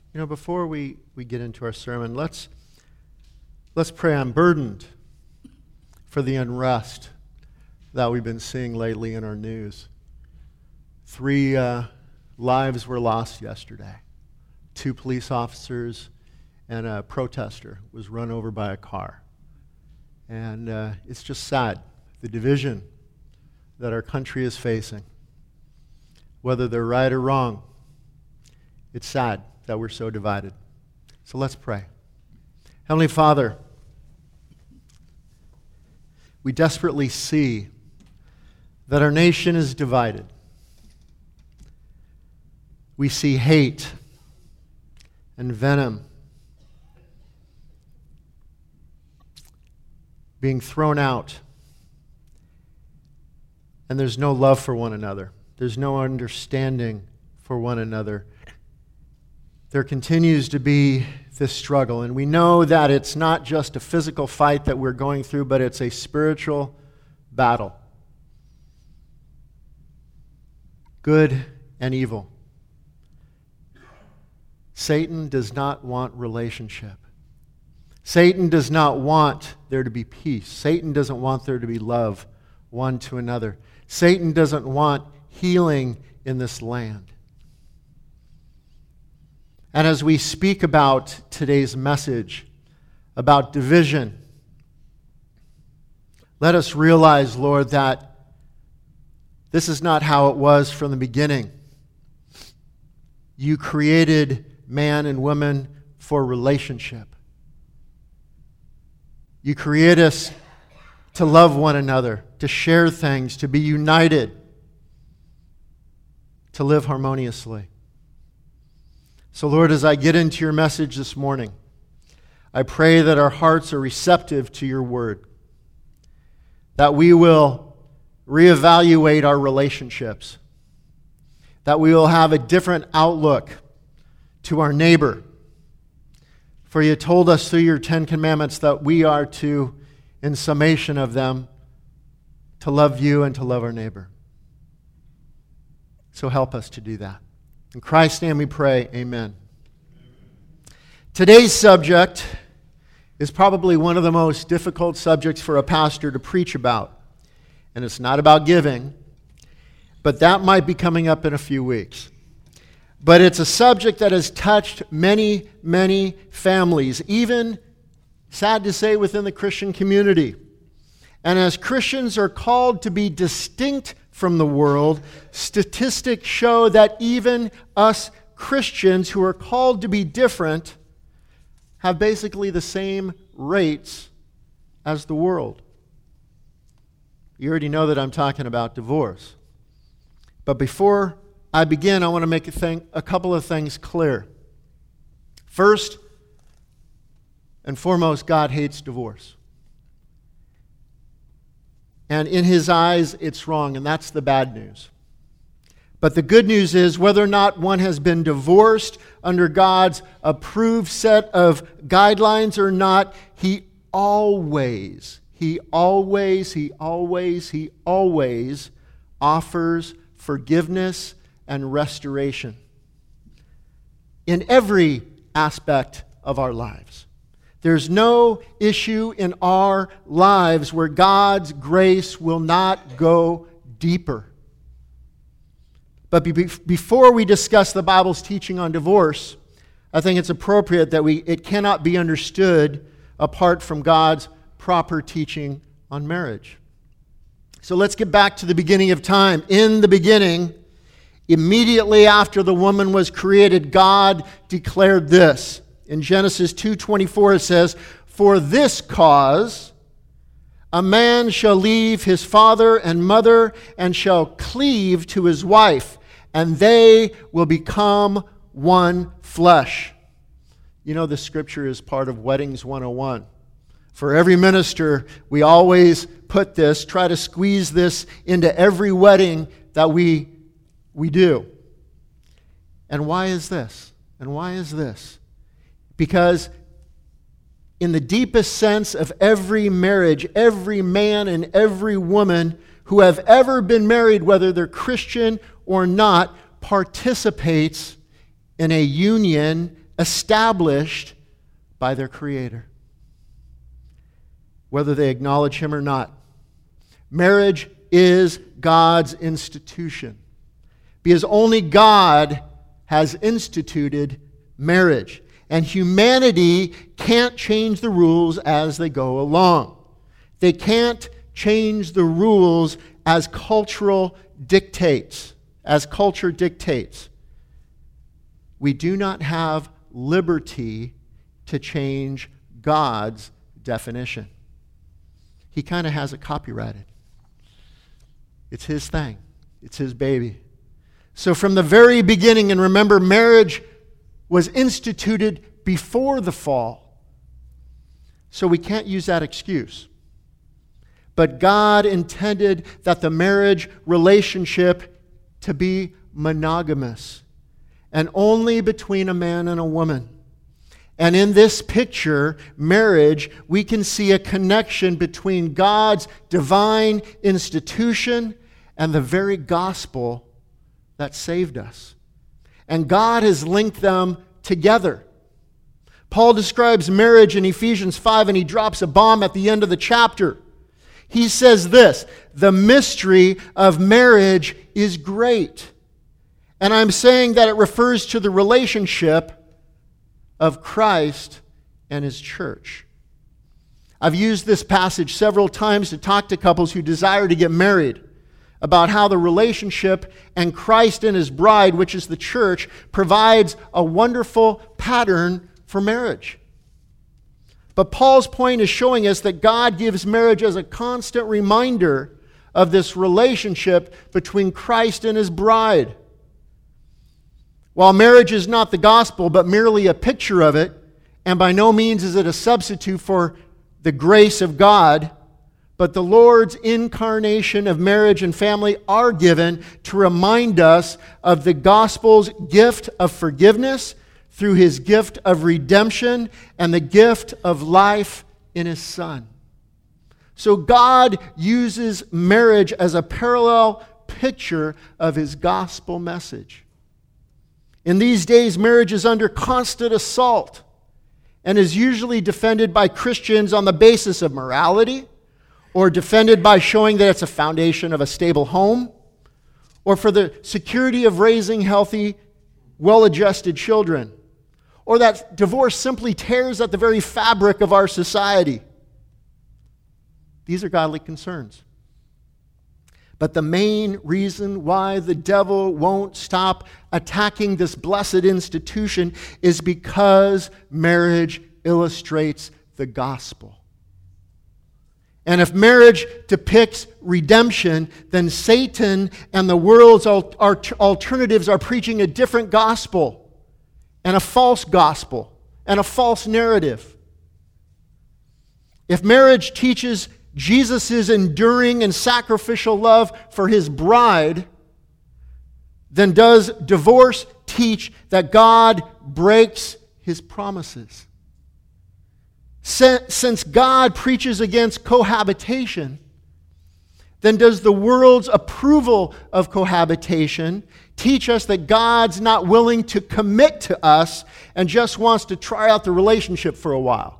Before we get into our sermon, let's pray. I'm burdened for the unrest that we've been seeing lately in our news. 3 lives were lost yesterday. 2 police officers and a protester was run over by a car. And it's just sad, the division that our country is facing. Whether they're right or wrong, it's sad that we're so divided. So let's pray. Heavenly Father, we desperately see that our nation is divided. We see hate and venom being thrown out, and there's no love for one another. There's no understanding for one another. There continues to be this struggle, and we know that it's not just a physical fight that we're going through, but it's a spiritual battle. Good and evil. Satan does not want relationship. Satan does not want there to be peace. Satan doesn't want there to be love one to another. Satan doesn't want healing in this land. And as we speak about today's message, about division, let us realize, Lord, that this is not how it was from the beginning. You created man and woman for relationship. You create us to love one another, to share things, to be united, to live harmoniously. So, Lord, as I get into your message this morning, I pray that our hearts are receptive to your word, that we will reevaluate our relationships, that we will have a different outlook to our neighbor. For you told us through your 10 commandments that we are to, in summation of them, to love you and to love our neighbor. So help us to do that. In Christ's name we pray, amen. Today's subject is probably one of the most difficult subjects for a pastor to preach about. And it's not about giving, but that might be coming up in a few weeks. But it's a subject that has touched many, many families, even, sad to say, within the Christian community. And as Christians are called to be distinct from the world, statistics show that even us Christians who are called to be different have basically the same rates as the world. You already know that I'm talking about divorce. But before I begin, I want to make a couple of things clear. First and foremost, God hates divorce. And in his eyes, it's wrong, and that's the bad news. But the good news is, whether or not one has been divorced under God's approved set of guidelines or not, he always offers forgiveness and restoration in every aspect of our lives. There's no issue in our lives where God's grace will not go deeper. But before we discuss the Bible's teaching on divorce, I think it's appropriate that it cannot be understood apart from God's proper teaching on marriage. So let's get back to the beginning of time. In the beginning, immediately after the woman was created, God declared this. In Genesis 2:24 it says, "For this cause a man shall leave his father and mother and shall cleave to his wife, and they will become one flesh." You know, the scripture is part of Weddings 101. For every minister, we always put this, try to squeeze this into every wedding that we do. And why is this? Because in the deepest sense of every marriage, every man and every woman who have ever been married, whether they're Christian or not, participates in a union established by their Creator, whether they acknowledge Him or not. Marriage is God's institution, because only God has instituted marriage. And humanity can't change the rules as they go along. They can't change the rules as culture dictates. We do not have liberty to change God's definition. He kind of has it copyrighted. It's His thing. It's His baby. So from the very beginning, and remember, marriage was instituted before the fall. So we can't use that excuse. But God intended that the marriage relationship to be monogamous, and only between a man and a woman. And in this picture, marriage, we can see a connection between God's divine institution and the very gospel that saved us. And God has linked them together. Paul describes marriage in Ephesians 5, and he drops a bomb at the end of the chapter. He says this: the mystery of marriage is great. And I'm saying that it refers to the relationship of Christ and His church. I've used this passage several times to talk to couples who desire to get married about how the relationship and Christ and His bride, which is the church, provides a wonderful pattern for marriage. But Paul's point is showing us that God gives marriage as a constant reminder of this relationship between Christ and His bride. While marriage is not the gospel, but merely a picture of it, and by no means is it a substitute for the grace of God, but the Lord's incarnation of marriage and family are given to remind us of the gospel's gift of forgiveness through His gift of redemption and the gift of life in His Son. So God uses marriage as a parallel picture of His gospel message. In these days, marriage is under constant assault and is usually defended by Christians on the basis of morality, or defended by showing that it's a foundation of a stable home, or for the security of raising healthy, well-adjusted children, or that divorce simply tears at the very fabric of our society. These are godly concerns. But the main reason why the devil won't stop attacking this blessed institution is because marriage illustrates the gospel. And if marriage depicts redemption, then Satan and the world's alternatives are preaching a different gospel, and a false gospel, and a false narrative. If marriage teaches Jesus' enduring and sacrificial love for His bride, then does divorce teach that God breaks His promises? Since God preaches against cohabitation, then does the world's approval of cohabitation teach us that God's not willing to commit to us and just wants to try out the relationship for a while?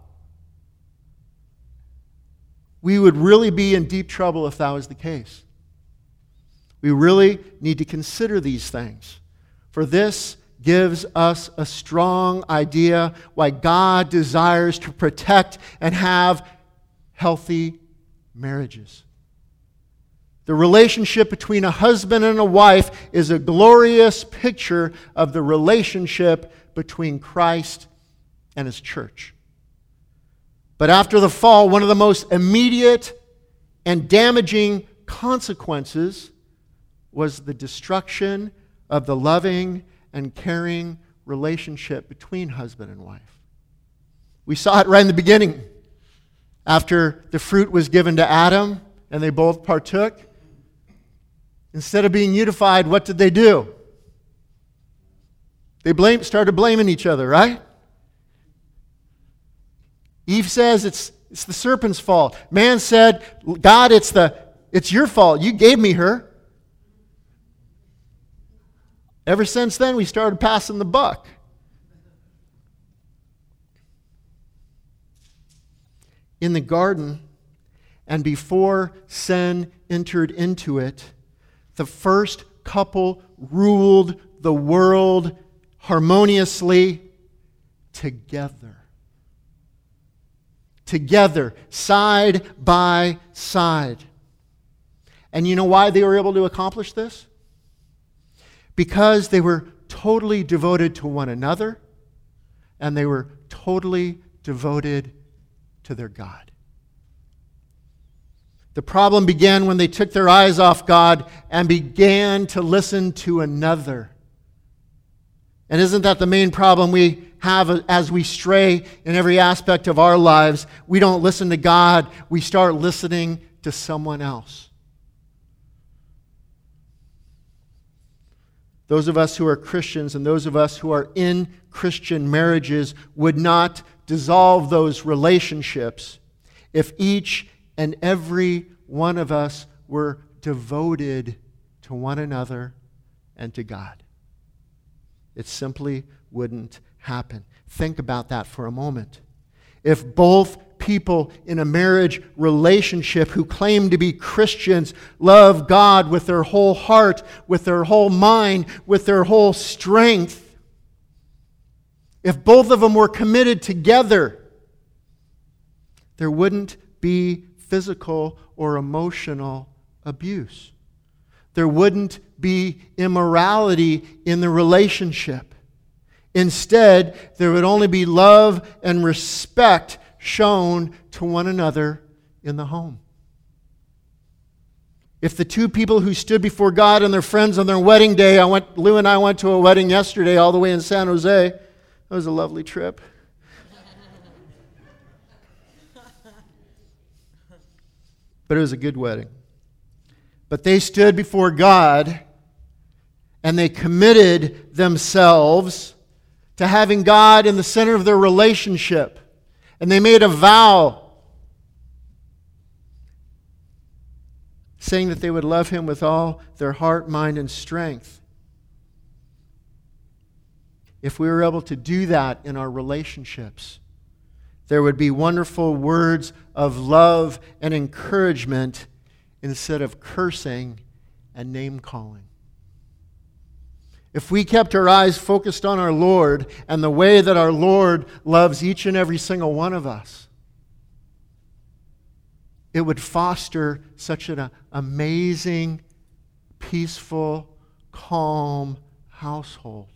We would really be in deep trouble if that was the case. We really need to consider these things, for this gives us a strong idea why God desires to protect and have healthy marriages. The relationship between a husband and a wife is a glorious picture of the relationship between Christ and His church. But after the fall, one of the most immediate and damaging consequences was the destruction of the loving and caring relationship between husband and wife. We saw it right in the beginning. After the fruit was given to Adam and they both partook, instead of being unified, what did they do? They started blaming each other, right? Eve says it's the serpent's fault. Man said, God, it's your fault. You gave me her. Ever since then, we started passing the buck. In the garden, and before sin entered into it, the first couple ruled the world harmoniously together. Together, side by side. And you know why they were able to accomplish this? Because they were totally devoted to one another, and they were totally devoted to their God. The problem began when they took their eyes off God and began to listen to another. And isn't that the main problem we have as we stray in every aspect of our lives? We don't listen to God, we start listening to someone else. Those of us who are Christians and those of us who are in Christian marriages would not dissolve those relationships if each and every one of us were devoted to one another and to God. It simply wouldn't happen. Think about that for a moment. If both people in a marriage relationship who claim to be Christians love God with their whole heart, with their whole mind, with their whole strength, if both of them were committed together, there wouldn't be physical or emotional abuse. There wouldn't be immorality in the relationship. Instead, there would only be love and respect shown to one another in the home. If the two people who stood before God and their friends on their wedding day, Lou and I went to a wedding yesterday all the way in San Jose. It was a lovely trip. But it was a good wedding. But they stood before God and they committed themselves to having God in the center of their relationship. And they made a vow saying that they would love Him with all their heart, mind, and strength. If we were able to do that in our relationships, there would be wonderful words of love and encouragement instead of cursing and name-calling. If we kept our eyes focused on our Lord and the way that our Lord loves each and every single one of us, it would foster such an amazing, peaceful, calm household.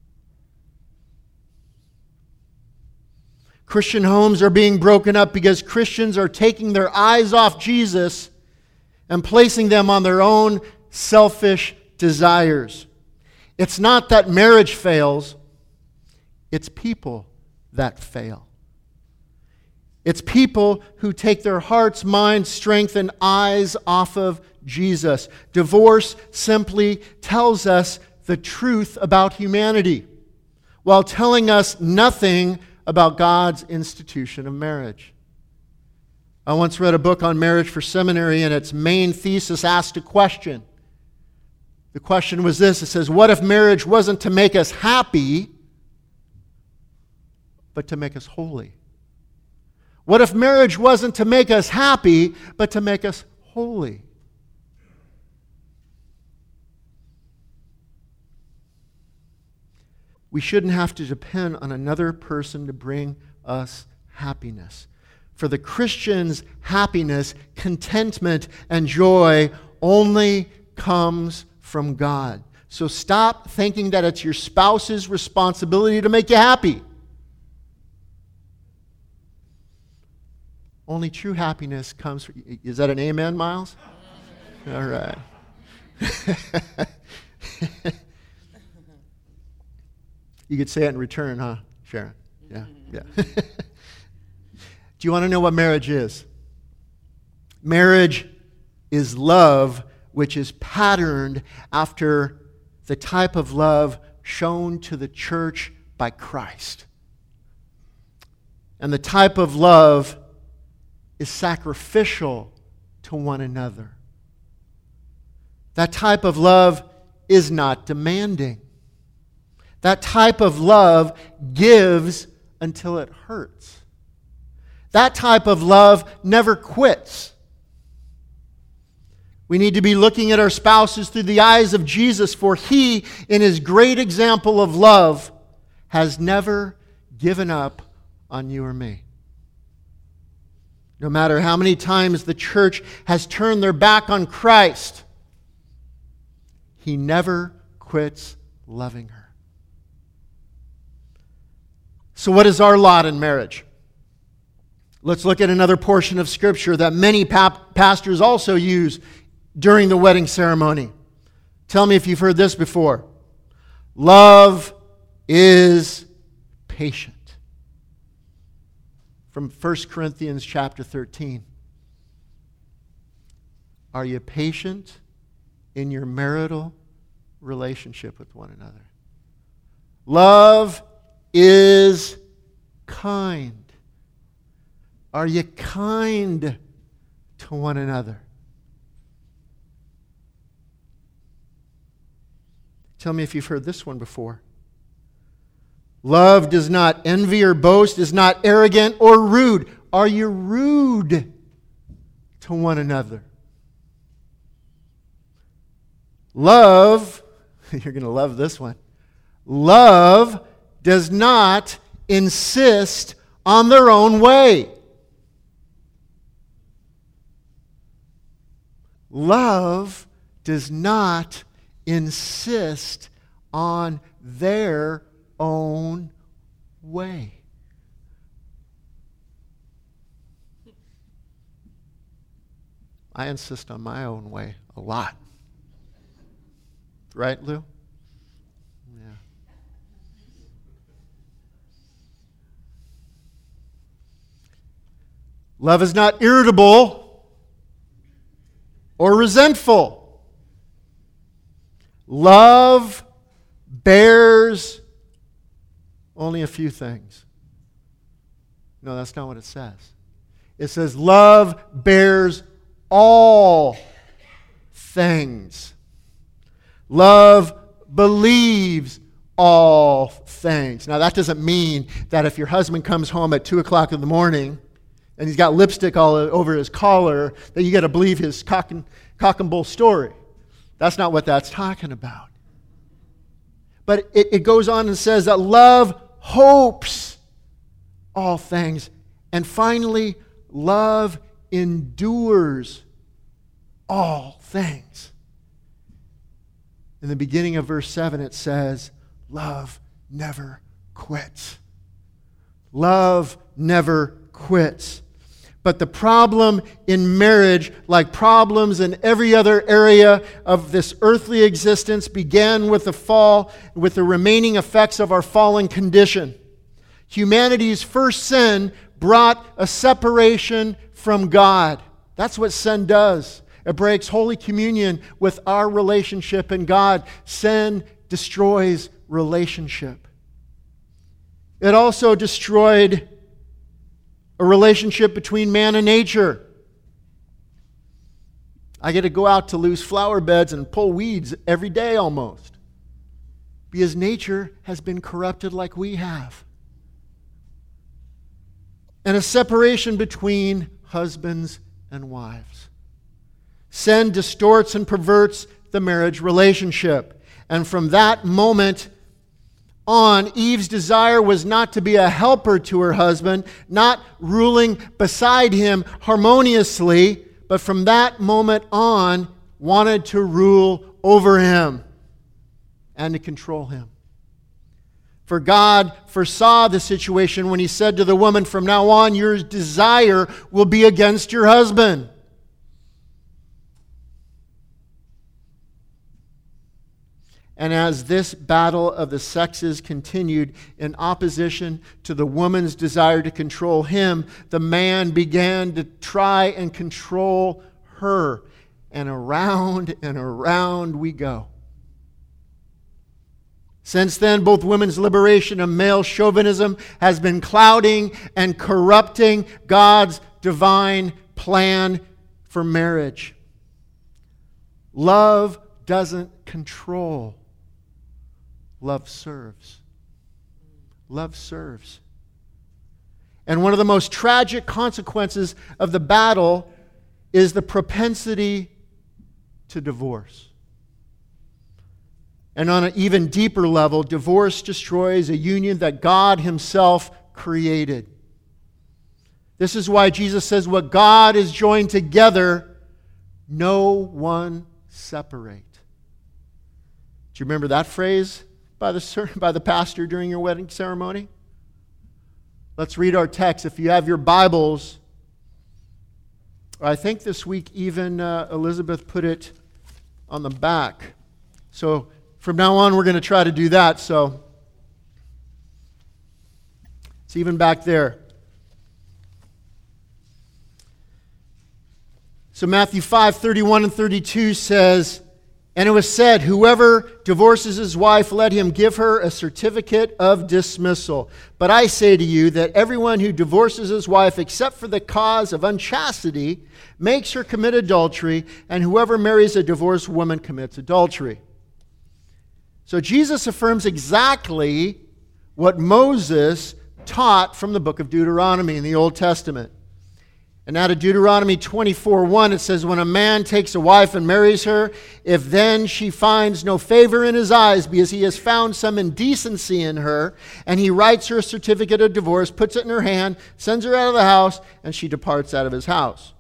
Christian homes are being broken up because Christians are taking their eyes off Jesus and placing them on their own selfish desires. It's not that marriage fails, it's people that fail. It's people who take their hearts, minds, strength, and eyes off of Jesus. Divorce simply tells us the truth about humanity, while telling us nothing about God's institution of marriage. I once read a book on marriage for seminary, and its main thesis asked a question. The question was this. It says, what if marriage wasn't to make us happy, but to make us holy? What if marriage wasn't to make us happy, but to make us holy? We shouldn't have to depend on another person to bring us happiness. For the Christian's happiness, contentment, and joy only comes from God. So stop thinking that it's your spouse's responsibility to make you happy. Only true happiness comes from... Is that an amen, Miles? All right. You could say it in return, huh, Sharon? Yeah. Do you want to know what marriage is? Marriage is love which is patterned after the type of love shown to the church by Christ. And the type of love is sacrificial to one another. That type of love is not demanding. That type of love gives until it hurts. That type of love never quits. We need to be looking at our spouses through the eyes of Jesus, for He, in His great example of love, has never given up on you or me. No matter how many times the church has turned their back on Christ, He never quits loving her. So what is our lot in marriage? Let's look at another portion of Scripture that many pastors also use during the wedding ceremony. Tell me if you've heard this before. Love is patient. From 1 Corinthians chapter 13. Are you patient in your marital relationship with one another? Love is kind. Are you kind to one another? Tell me if you've heard this one before. Love does not envy or boast, is not arrogant or rude. Are you rude to one another? Love, you're going to love this one. Love does not insist on their own way. Love does not insist on their own way. I insist on my own way a lot. Right, Lou? Yeah. Love is not irritable or resentful. Love bears only a few things. No, that's not what it says. It says love bears all things. Love believes all things. Now, that doesn't mean that if your husband comes home at 2 o'clock in the morning and he's got lipstick all over his collar, that you got to believe his cock and bull story. That's not what that's talking about. But it goes on and says that love hopes all things. And finally, love endures all things. In the beginning of verse 7, it says, love never quits. Love never quits. But the problem in marriage, like problems in every other area of this earthly existence, began with the fall, with the remaining effects of our fallen condition. Humanity's first sin brought a separation from God. That's what sin does. It breaks Holy Communion with our relationship in God. Sin destroys relationship. It also destroyed a relationship between man and nature. I get to go out to loose flower beds and pull weeds every day almost, because nature has been corrupted like we have. And a separation between husbands and wives. Sin distorts and perverts the marriage relationship. And from that moment on, Eve's desire was not to be a helper to her husband, not ruling beside him harmoniously, but from that moment on, wanted to rule over him and to control him. For God foresaw the situation when He said to the woman, from now on, your desire will be against your husband. And as this battle of the sexes continued in opposition to the woman's desire to control him, the man began to try and control her. And around we go. Since then, both women's liberation and male chauvinism has been clouding and corrupting God's divine plan for marriage. Love doesn't control. Love serves. Love serves. And one of the most tragic consequences of the battle is the propensity to divorce. And on an even deeper level, divorce destroys a union that God Himself created. This is why Jesus says, what God has joined together, no one separate. Do you remember that phrase by the pastor during your wedding ceremony? Let's read our text. If you have your Bibles, I think this week even Elizabeth put it on the back. So from now on, we're going to try to do that. So it's even back there. So Matthew 5:31 and 32 says, and it was said, whoever divorces his wife, let him give her a certificate of dismissal. But I say to you that everyone who divorces his wife, except for the cause of unchastity, makes her commit adultery, and whoever marries a divorced woman commits adultery. So Jesus affirms exactly what Moses taught from the book of Deuteronomy in the Old Testament. And out of Deuteronomy 24:1, it says, when a man takes a wife and marries her, if then she finds no favor in his eyes because he has found some indecency in her, and he writes her a certificate of divorce, puts it in her hand, sends her out of the house, and she departs out of his house.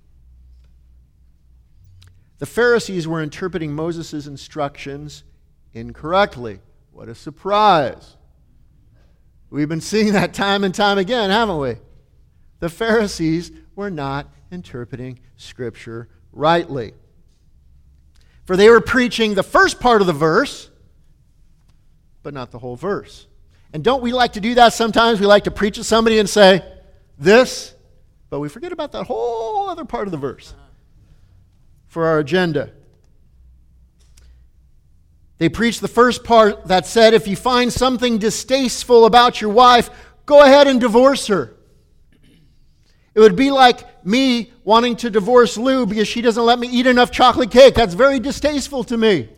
The Pharisees were interpreting Moses' instructions incorrectly. What a surprise. We've been seeing that time and time again, haven't we? The Pharisees were not interpreting Scripture rightly. For they were preaching the first part of the verse, but not the whole verse. And don't we like to do that sometimes? We like to preach to somebody and say this, but we forget about that whole other part of the verse for our agenda. They preached the first part that said, if you find something distasteful about your wife, go ahead and divorce her. It would be like me wanting to divorce Lou because she doesn't let me eat enough chocolate cake. That's very distasteful to me.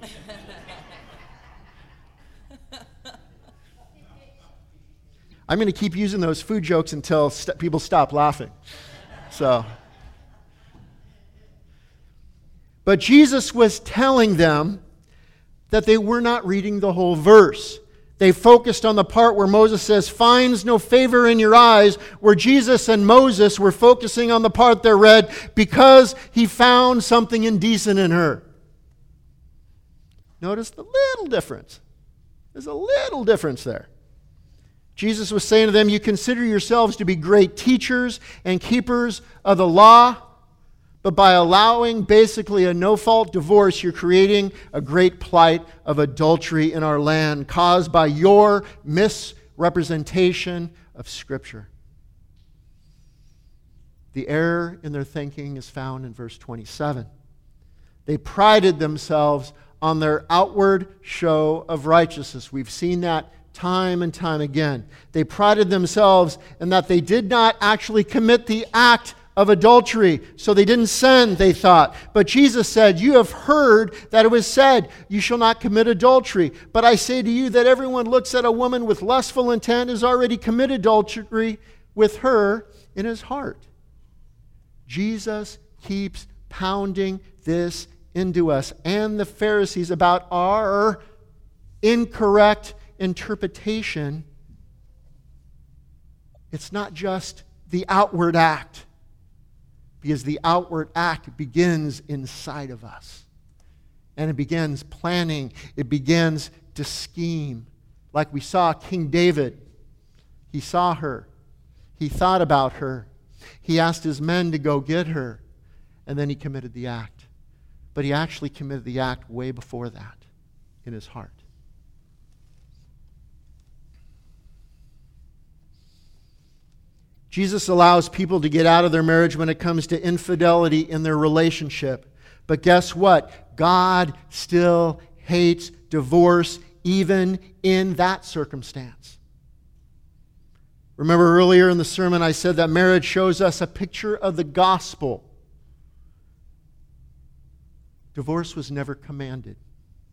I'm going to keep using those food jokes until people stop laughing. But Jesus was telling them that they were not reading the whole verse. They focused on the part where Moses says, finds no favor in your eyes, where Jesus and Moses were focusing on the part that read, because he found something indecent in her. Notice the little difference. There's a little difference there. Jesus was saying to them, you consider yourselves to be great teachers and keepers of the law, but by allowing basically a no-fault divorce, you're creating a great plight of adultery in our land caused by your misrepresentation of Scripture. The error in their thinking is found in verse 27. They prided themselves on their outward show of righteousness. We've seen that time and time again. They prided themselves in that they did not actually commit the act of adultery. So they didn't sin, they thought. But Jesus said, you have heard that it was said, you shall not commit adultery. But I say to you that everyone looks at a woman with lustful intent has already committed adultery with her in his heart. Jesus keeps pounding this into us and the Pharisees about our incorrect interpretation. It's not just the outward act, because the outward act begins inside of us. And it begins planning. It begins to scheme. Like we saw King David. He saw her. He thought about her. He asked his men to go get her. And then he committed the act. But he actually committed the act way before that in his heart. Jesus allows people to get out of their marriage when it comes to infidelity in their relationship. But guess what? God still hates divorce even in that circumstance. Remember earlier in the sermon I said that marriage shows us a picture of the gospel. Divorce was never commanded,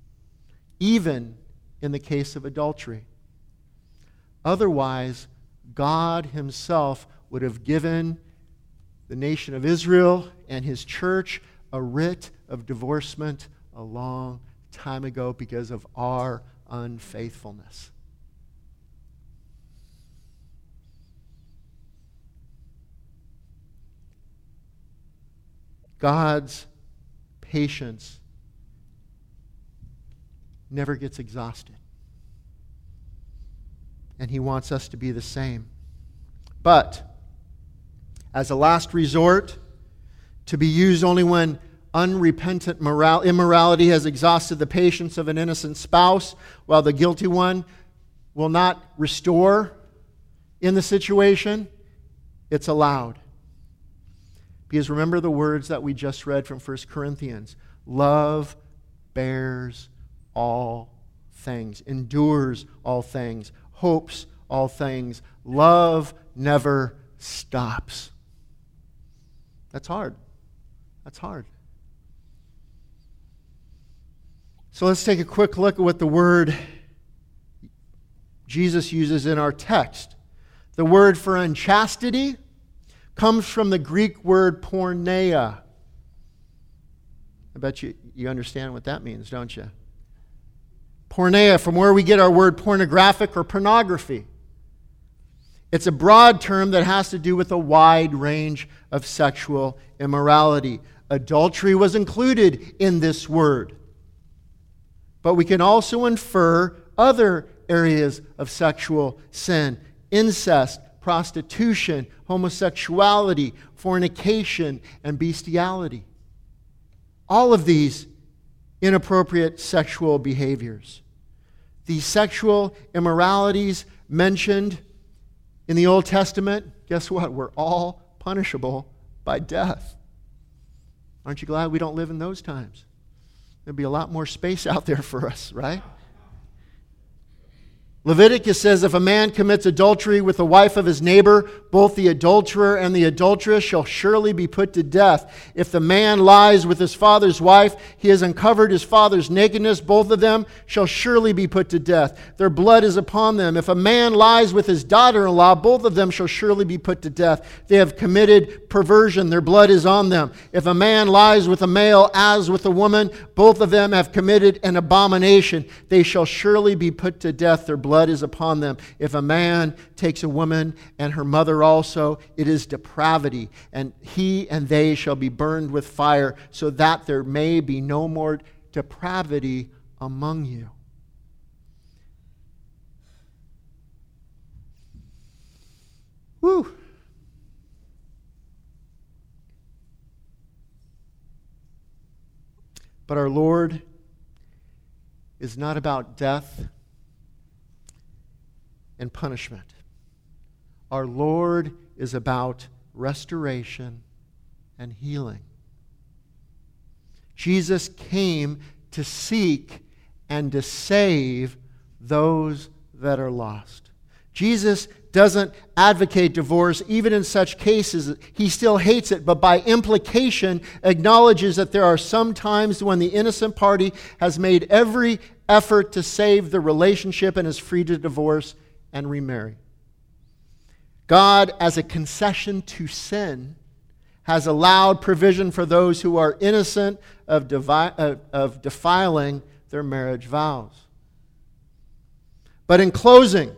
even in the case of adultery. Otherwise, God himself would have given the nation of Israel and his church a writ of divorcement a long time ago because of our unfaithfulness. God's patience never gets exhausted. And he wants us to be the same. But, as a last resort, to be used only when unrepentant immorality has exhausted the patience of an innocent spouse, while the guilty one will not restore in the situation, it's allowed. Because remember the words that we just read from 1 Corinthians. Love bears all things, endures all things, hopes all things. Love never stops. That's hard. That's hard. So let's take a quick look at what the word Jesus uses in our text. The word for unchastity comes from the Greek word porneia. I bet you understand what that means, don't you? Porneia, from where we get our word pornographic or pornography. It's a broad term that has to do with a wide range of sexual immorality. Adultery was included in this word. But we can also infer other areas of sexual sin: incest, prostitution, homosexuality, fornication, and bestiality. All of these inappropriate sexual behaviors. These sexual immoralities mentioned in the Old Testament, guess what? Were all punishable by death. Aren't you glad we don't live in those times? There'd be a lot more space out there for us, right? Leviticus says, if a man commits adultery with the wife of his neighbor, both the adulterer and the adulteress shall surely be put to death. If the man lies with his father's wife, he has uncovered his father's nakedness. Both of them shall surely be put to death. Their blood is upon them. If a man lies with his daughter-in-law, both of them shall surely be put to death. They have committed perversion. Their blood is on them. If a man lies with a male as with a woman, both of them have committed an abomination. They shall surely be put to death. Their blood is upon them. If a man takes a woman and her mother also, it is depravity, and he and they shall be burned with fire, so that there may be no more depravity among you. Whew. But our Lord is not about death and punishment. Our Lord is about restoration and healing. Jesus came to seek and to save those that are lost. Jesus doesn't advocate divorce even in such cases. He still hates it, but by implication acknowledges that there are some times when the innocent party has made every effort to save the relationship and is free to divorce and remarry. God, as a concession to sin, has allowed provision for those who are innocent of defiling their marriage vows. But in closing,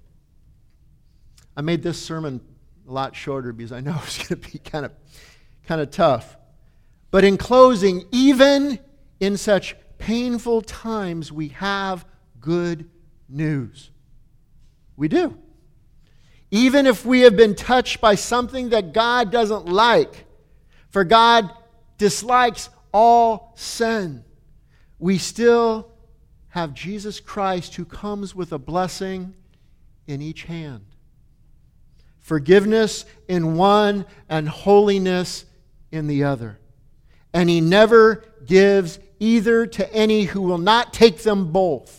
I made this sermon a lot shorter because I know it's going to be kind of tough. But in closing, even in such painful times, we have good news. We do. Even if we have been touched by something that God doesn't like, for God dislikes all sin, we still have Jesus Christ who comes with a blessing in each hand. Forgiveness in one and holiness in the other. And He never gives either to any who will not take them both.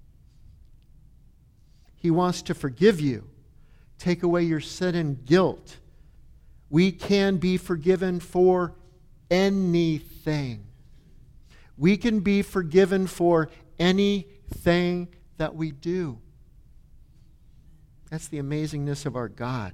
He wants to forgive you, take away your sin and guilt. We can be forgiven for anything. We can be forgiven for anything that we do. That's the amazingness of our God.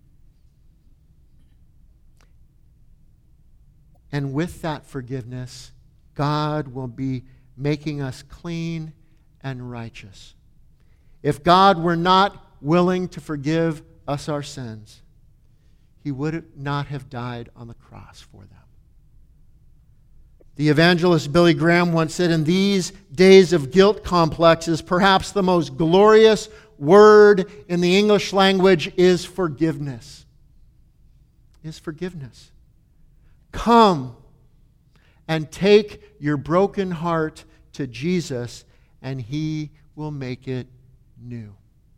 And with that forgiveness, God will be making us clean and righteous. If God were not willing to forgive us our sins, He would not have died on the cross for them. The evangelist Billy Graham once said, in these days of guilt complexes, perhaps the most glorious word in the English language is forgiveness. Is forgiveness. Come and take your broken heart to Jesus, and He will make it new.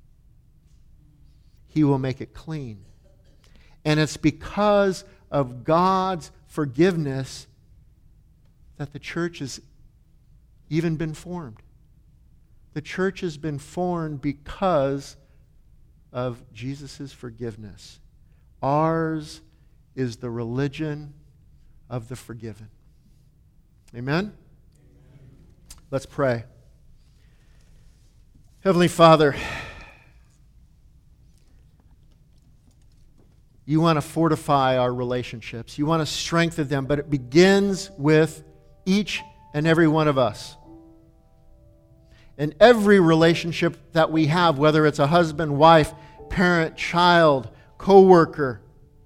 He will make it clean. And it's because of God's forgiveness that the church has even been formed. The church has been formed because of Jesus' forgiveness. Ours is the religion of the forgiven. Amen? Let's pray. Heavenly Father, You want to fortify our relationships. You want to strengthen them, but it begins with each and every one of us. In every relationship that we have, whether it's a husband, wife, parent, child, co-worker,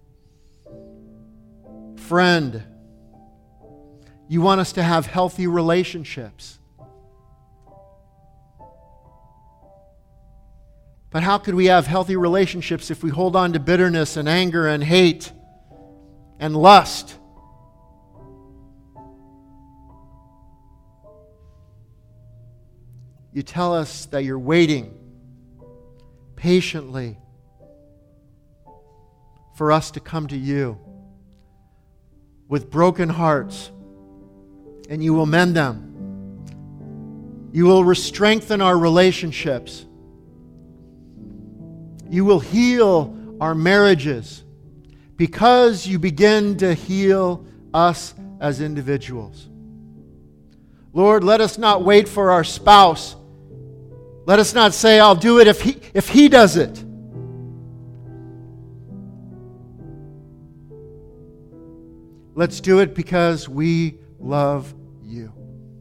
friend, you want us to have healthy relationships. But how could we have healthy relationships if we hold on to bitterness and anger and hate and lust? You tell us that you're waiting patiently for us to come to you with broken hearts, and you will mend them. You will strengthen our relationships. You will heal our marriages because you begin to heal us as individuals. Lord, let us not wait for our spouse. Let us not say, I'll do it if he does it. Let's do it because we love you.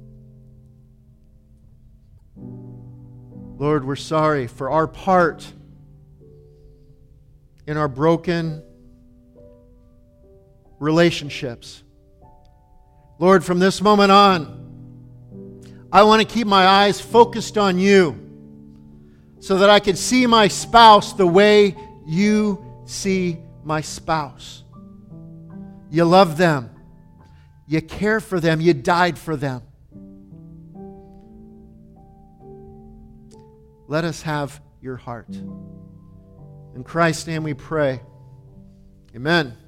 Lord, we're sorry for our part in our broken relationships. Lord, from this moment on, I want to keep my eyes focused on you so that I can see my spouse the way you see my spouse. You love them. You care for them. You died for them. Let us have your heart. In Christ's name we pray. Amen.